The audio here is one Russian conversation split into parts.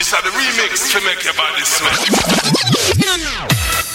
This are the remix to make your body sweat.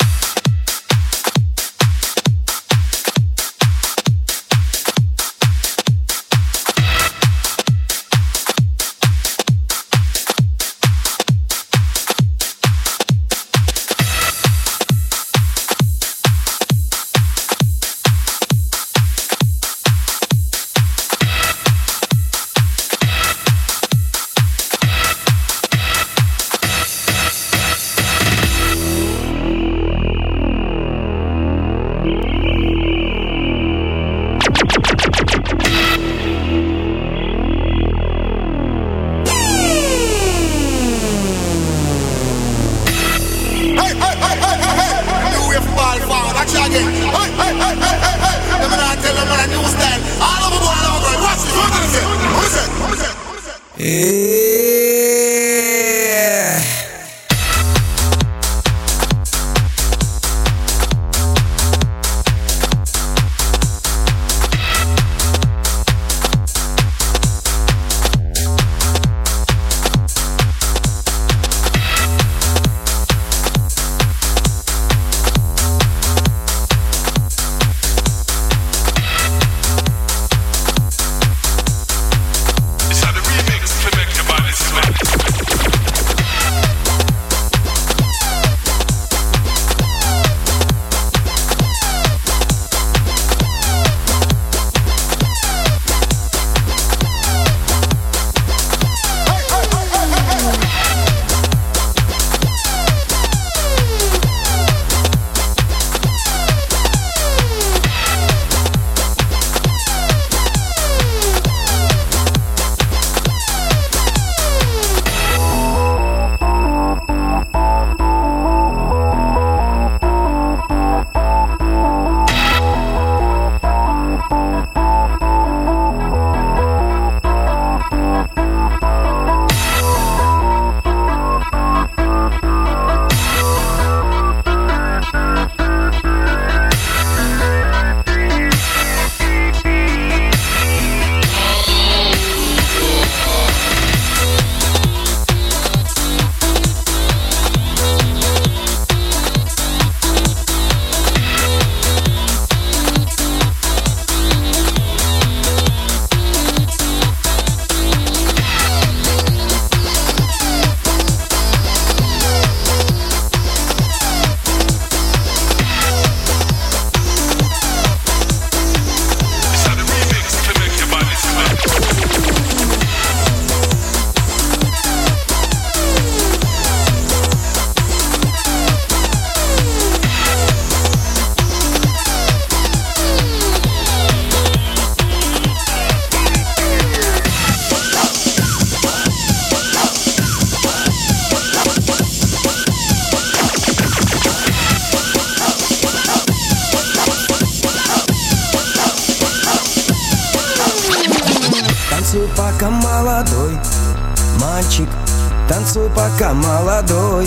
Пока молодой мальчик, танцуй пока молодой.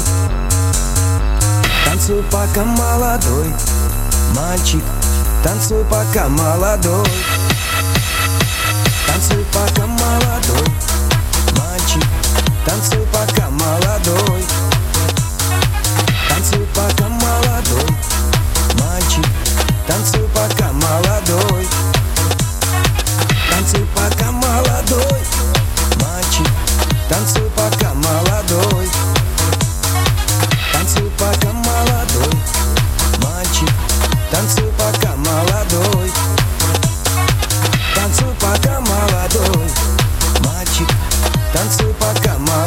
Танцуй пока молодой мальчик, танцуй пока молодой. Танцуй пока молодой мальчик, танцуй пока молодой. Танцуй пока молодой мальчик, танцуй пока молодой. Танцуй пока молодой мальчик, танцуй пока молодой. Танцуй пока молодой мальчик, танцуй пока молодой. Танцуй пока молодой мальчик, танцуй пока молодой.